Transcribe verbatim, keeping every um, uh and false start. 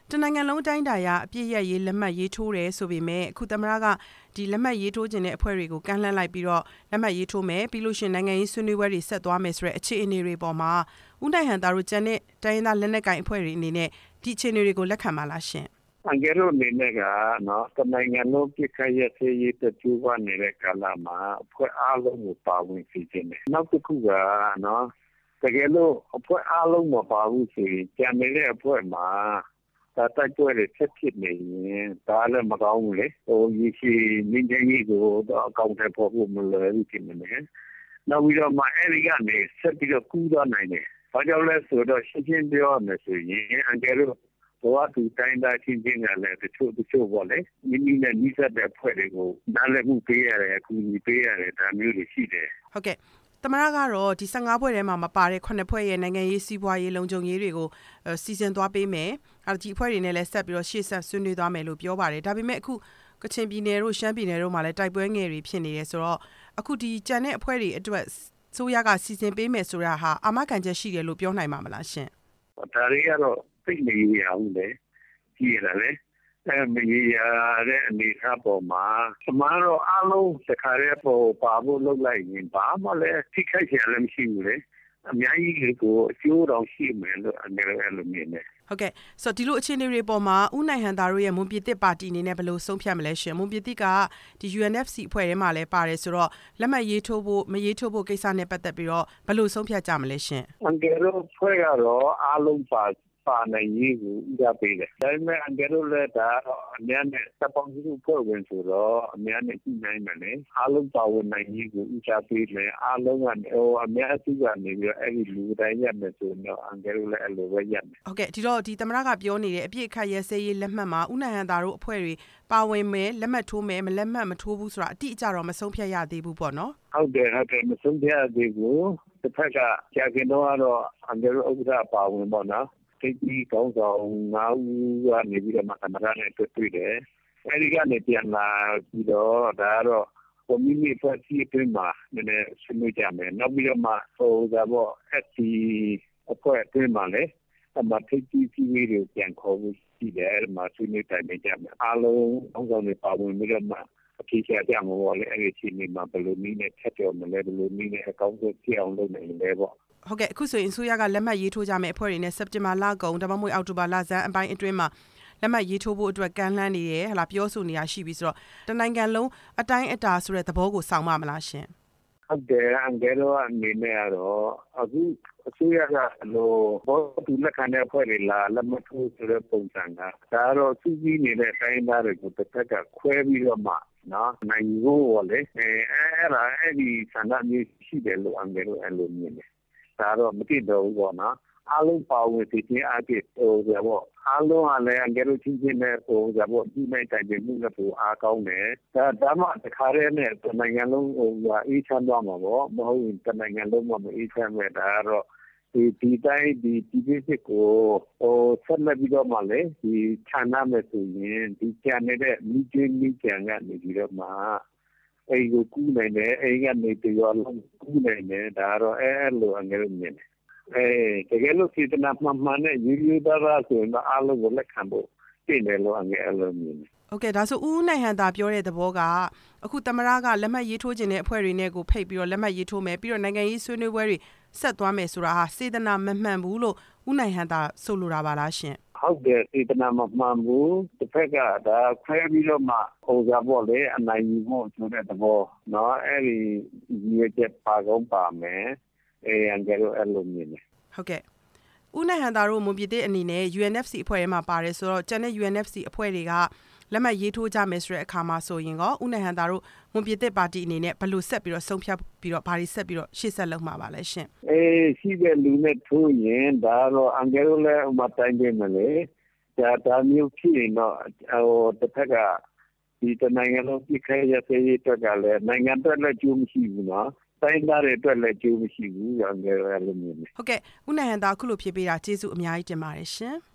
တနိုင်ငံလုံးတိုင်းတာရအပြည့်ရရေးလက်မှတ်ရေးထိုးတယ်ဆိုပေမဲ့အခုသမရကဒီလက်မှတ်ရေးထိုးခြင်းတဲ့အဖွဲ့တွေကိုကန့်လန့်လိုက်ပြီးတော့လက်မှတ်ရေးထိုးမယ်ပြီးလို့ရှိရင်နိုင်ငံရေးဆွေးနွေးပွဲတွေဆက်သွားမယ်ဆိုတဲ့အခြေအနေတွေပေါ်မှာဦးနိုင်ဟန်သားတို့ကျန်တဲ့တိုင်းသားလက်နက်ကိုင်အဖွဲ့တွေအနေနဲ့ဒီအခြေအနေတွေကိုလက်ခံပါလားရှင်အန်ကယ်တို့အနေနဲ့ကနော်တနိုင်ငံလုံးပြည့်ခရဲ့ဆေးရည်တကျူးကနေနေတဲ့ကာလမှာအဖွဲ့အားလုံးကိုပါဝင်စီခြင်းတယ်နောက်တစ်ခုကနော်တကယ်လို့အဖွဲ့အားလုံးမပါဘူးဆိုရင်ကျန်နေတဲ့အဖွဲ့မှာတိုက်ပွဲတွေဖြစ်ဖြစ်နေရင်ဒါလည်းမကောင်းဘူးလေဟိုရရှိငင်းချင်းကြီးကိုတော့အကောင့်ထဲပေါ်ဖို့မလွယ်ဘူးဖြစ်နေတယ်နောက်ပြီးတော့မှအဲဒီကနေဆက်ပြီးတော့ကူးသွားနိုင်တယ်ဘာကြောင့်လဲဆိုတော့ရှင်းရှင်းပြောရမယ်ဆိုရင်အန်ကယ်တို့ဘောတူတိုင်းသားချင်းချင်းကလည်းတချို့တချို့ပေါ့လေမိမိနဲ့နှိစက်တဲ့ဖွဲ့တွေကိုနားလည်မှုပေးရတယ်အခုညီပေးရတယ်ဒါမျိုးတွေရှိတယ်ဟုတ်ကဲ့သမရကတော့ဒီ၁၅ဖွဲ့ထဲမှာမပါတဲ့ခုနှစ်ဖွဲ့ရဲ့နိုင်ငံရေးစီးပွားရေးလုံခြုံရေးတွေကိုစီစဉ်သွားပေးမယ်အဲဒီအဖွဲ့တွေနဲ့လည်းဆက်ပြီးတော့ရှေ့ဆက်ဆွေးနွေးသွားမယ်လို့ပြောပါတယ်ဒါပေမဲ့အခုကချင်ပြည်နယ်တို့ရှမ်းပြည်နယ်တို့မှာလည်းတိုက်ပွဲငယ်တွေဖြစ်နေတယ်ဆိုတော့အခုဒီကြံတဲ့အဖွဲ့တွေအတွက်ဆိုရကစီစဉ်ပေးမယ်ဆိုတာဟာအာမခံချက်ရှိတယ်လို့ပြောနိုင်မှာမလားရှင်ဒါတွေကတော့သိနေရအောင်လေကြည့်ရတယ်အဲမရရတဲ့အနေအထားပေါ်မှာစမားတော့အားလုံးတခါတည်းပေါ်ပါဖို့လုပ်လိုက်ရင်ဘာမှလည်းထိခိုက်ရလည်းမရှိဘူးလေအများကြီးကိုအကျိုးတော်ရှိမယ်လို့အနေနဲ့အဲ့လိုမြင်တယ်ဟုတ်ကဲ့ဆိုတော့ဒီလိုအခြေအနေတွေပေါ်မှာဦးနိုင်ဟန်သားတို့ရဲ့မွန်ပြည်သစ်ပါတီအနေနဲ့ဘယ်လိုဆုံးဖြတ်မလဲရှင်မွန်ပြည်သစ်ကဒီ ယူ အန် အက်ဖ် စီ အဖွဲ့ထဲမှာလည်းပါတယ်ဆိုတော့လက်မှတ်ရေးထိုးဖို့မရေးထိုးဖို့ကိစ္စနဲ့ပတ်သက်ပြီးတော့ဘယ်လိုဆုံးဖြတ်ကြမလဲရှင်အန်ကယ်တို့ဖွဲ့ကတော့အားလုံးပါပါနိုင်ရေးကိုဥပပေးတယ်ဒါပေမဲ့အန်ကယ်တို့လည်းဒါအများနဲ့စပောင်းစုဖွဲ့ဝင်ဆိုတော့အများနဲ့ကြည့်နိုင်မယ်လေအားလုံးပါဝင်နိုင်ရေးကိုဥပပေးတယ်အားလုံးကဟိုအများစုကနေပြီးတော့အဲ့ဒီလူတိုင်းရမယ်ဆိုတော့အန်ကယ်တို့လည်းအဲ့လိုပဲရမယ်ဟုတ်ကဲ့ဒီတော့ဒီသမရကပြောနေတဲ့အပြည့်အခတ်ရဲစဲရေးလက်မှတ်မှာဦးနိုင်ဟန်သားတို့အဖွဲ့တွေပါဝင်မယ်လက်မှတ်ထိုးမယ်မလက်မှတ်မထိုးဘူးဆိုတာအတိအကျတော့မဆုံးဖြတ်ရသေးဘူးပေါ့နော်ဟုတ်တယ်ဟုတ်တယ်မဆုံးဖြတ်ရသေးဘူးတစ်ဖက်ကကြာခင်တော့ကတော့အန်ကယ်တို့ဥပဒေပါဝင်ပေါ့နော်တိတ်ကြီးကောင်းဆောင်ငါးဦးကနေပြီးတော့မှသမရနဲ့တွေ့တွေ့တယ်အဲဒီကနေပြန်လာပြီးတော့ဒါကတော့ကိုမိမိဖွဲ့စည်းအတွင်းမှာနည်းနည်းဆွေးနွေးကြမယ်နောက်ပြီးတော့မှဟိုဒါပေါ့ အက် စီ အဖွဲ့အတွင်းမှာလည်းအမထိတ်ကြီးကြီးတွေပြန်ခေါ်ဖို့ရှိတယ်အဲဒီမှာဆွေးနွေးတိုင်ပင်ကြမယ်အားလုံးကောင်းဆောင်တွေပါဝင်ပြီးတော့မှအထူးခြားကြမှာပေါ့လေအဲဒီအချိန်မှာဘယ်လိုနည်းနဲ့ထပ်ကျော်မလဲဘယ်လိုနည်းနဲ့အကောင်းဆုံးဖြစ်အောင်လုပ်နိုင်လဲပေါ့ဟုတ်ကဲ့အခုဆိုရင်အစိုးရကလက်မှတ်ရေးထိုးကြမယ့်အဖွဲ့တွေနဲ့စက်တင်ဘာလကုန်ဒါမှမဟုတ်အောက်တိုဘာလဆန်းအပိုင်းအတွင်းမှာလက်မှတ်ရေးထိုးဖို့အတွက်ကမ်းလှမ်းနေတယ်ဟလာပြောဆိုနေရရှိပြီဆိုတော့တနိုင်ငံလုံးအတိုင်းအတာဆိုတဲ့သဘောကိုစောင့်မမလားရှင်ဟုတ်တယ်အန်ကယ်တို့အနေနဲ့ကတော့အခုအစိုးရကလိုဘောတူလက်ခံတဲ့အဖွဲ့တွေလာလက်မှတ်ထိုးဆိုတဲ့ပုံစံကဒါတော့သူကြီးနေတဲ့တိုင်းသားတွေကိုတစ်ခါကခွဲပြီးတော့မှနော်နိုင်ဖို့လေအဲအဲ့ဒါအဲ့ဒီဆန္ဒမျိုးရှိတယ်လို့အန်ကယ်တို့အဲ့လိုမြင်တယ်ဒါတော့မသိတော့ဘူးပေါ့နော်အားလုံးပါဝင်သိချင်းအပြည့်ဟိုကြပေါ့အားလုံးကလည်းအန်ကယ်တို့ချင်းချင်းနဲ့ဟိုကြပေါ့ဒီနိုင်တိုင်ပြမှုနဲ့ဟိုအားကောင်းတယ်ဒါဒါမှတခါတည်းနဲ့နိုင်ငံလုံးဟိုအေးချမ်းသွားမှာပေါ့မဟုတ်ရင်တနိုင်ငံလုံးမှာမအေးချမ်းမဲ့ဒါကတော့ဒီဒီတိုင်းဒီဒီစစ်ကိုဟိုဆက်လက်ပြီးတော့မှလေဒီခြံနာမဲ့ဆိုရင်ဒီကြံနေတဲ့မိကျွေးမိကြံကနေပြီးတော့မှအဲ့ကိုကူးနိုင်တယ်အဲ့ကနေတရောလုံးကူးနိုင်တယ်ဒါကတော့အဲ့လိုအငယ်လို့မြင်တယ်အဲတကယ်လို့စေတနာမှန်မှန်နဲ့ယူယူသားသားဆိုရင်အားလုံးကိုလက်ခံဖို့ပြင်တယ်လို့အငယ်အဲ့လိုမြင်တယ်โอเคဒါဆိုဦးနိုင်ဟန်သာပြောတဲ့သဘောကအခုသမရကလက်မှတ်ရေးထိုးခြင်းတဲ့အဖွဲ့တွေနဲ့ကိုဖိတ်ပြီးတော့လက်မှတ်ရေးထိုးမယ်ပြီးတော့နိုင်ငံရေးဆွေးနွေးပွဲတွေဆက်သွားမယ်ဆိုတာဟာစေတနာမမှန်ဘူးလို့ဦးနိုင်ဟန်သာဆိုလိုတာပါလားရှင်ဟုတ်တယ်စေတနာမမှန်ဘူးတစ်ဖက်ကဒါခွဲပြီးတော့မှဟိုကြပေါ့လေအနိုင်ယူဖို့ဆိုတဲ့သဘောเนาะအဲ့ဒီရွေးချက်ပါကောင်းပါမယ်အဲအန်ကယ်တို့အဲ့လိုမြင်တယ်ဟုတ်ကဲ့ဦးနိုင်ဟန်သာတို့မွန်ပြည်သစ်အနေနဲ့ ယူ အန် အက်ဖ် စီ အဖွဲ့ထဲမှာပါတယ်ဆိုတော့ကျန်တဲ့ ယူ အန် အက်ဖ် စီ အဖွဲ့တွေကလက်မှတ်ရေးထိုးကြမယ်ဆိုတဲ့အခါမှာဆိုရင်ကောဦးနိုင်ဟန်သာတို့မွန်ပြည်သစ်ပါတီအနေနဲ့ဘယ်လိုဆက်ပြီးတော့ဆုံးဖြတ်ပြီးတော့ဘာတွေဆက်ပြီးတော့ရှေ့ဆက်လုပ်မှာပါလဲရှင်အေးရှိတဲ့လူနဲ့ထိုးရင်ဒါတော့အန်ကယ်တို့လည်းဥမာတိုင်းပြင်မလဲဒါဒါမျိုးဖြစ်ရင်တော့ဟိုတစ်ဖက်ကဒီတနိုင်ငံလုံးပြခဲရသေးတဲ့အတွက်ကလည်းနိုင်ငံအတွက်လည်းကျိုးမရှိဘူးနော်တိုင်းသားတွေအတွက်လည်းကျိုးမရှိဘူးအန်ကယ်တို့လည်းမြင်တယ်ဟုတ်ကဲ့ဦးနိုင်ဟန်သာအခုလိုဖြေပေးတာကျေးဇူးအများကြီးတင်ပါတယ်ရှင်